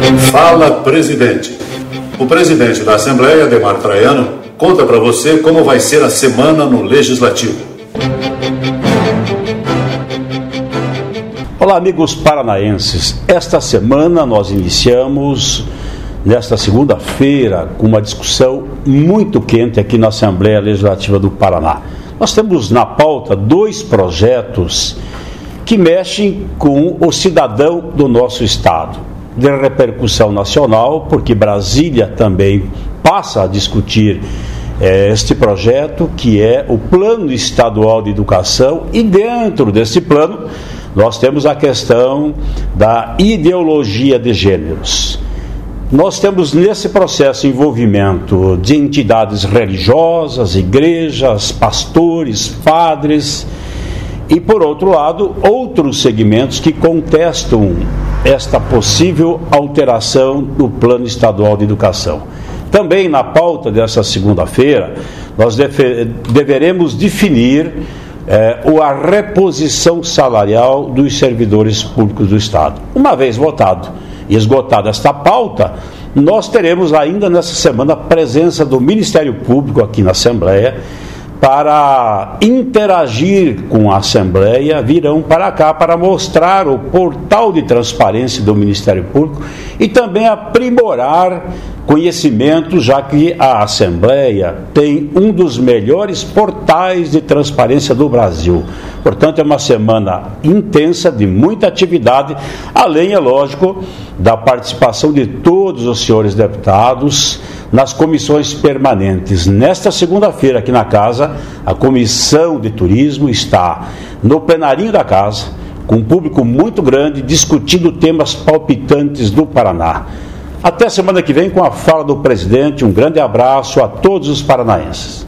Fala, presidente. O presidente da Assembleia, Adhemar Traiano, conta para você como vai ser a semana no Legislativo. Olá, amigos paranaenses. Esta semana nós iniciamos, nesta segunda-feira, com uma discussão muito quente aqui na Assembleia Legislativa do Paraná. Nós temos na pauta 2 projetos que mexem com o cidadão do nosso estado, de repercussão nacional, porque Brasília também passa a discutir este projeto, que é o Plano Estadual de Educação, e dentro desse plano nós temos a questão da ideologia de gêneros. Nós temos nesse processo envolvimento de entidades religiosas, igrejas, pastores, padres, e por outro lado, outros segmentos que contestam esta possível alteração do Plano Estadual de Educação. Também na pauta dessa segunda-feira, nós deveremos definir a reposição salarial dos servidores públicos do Estado. Uma vez votado e esgotada esta pauta, nós teremos ainda nessa semana a presença do Ministério Público aqui na Assembleia para interagir com a Assembleia. Virão para cá para mostrar o portal de transparência do Ministério Público e também aprimorar conhecimento, já que a Assembleia tem um dos melhores portais de transparência do Brasil. Portanto, é uma semana intensa, de muita atividade, além, é lógico, da participação de todos os senhores deputados nas comissões permanentes. Nesta segunda-feira, aqui na Casa, a Comissão de Turismo está no plenarinho da Casa, com um público muito grande, discutindo temas palpitantes do Paraná. Até semana que vem com a fala do presidente. Um grande abraço a todos os paranaenses.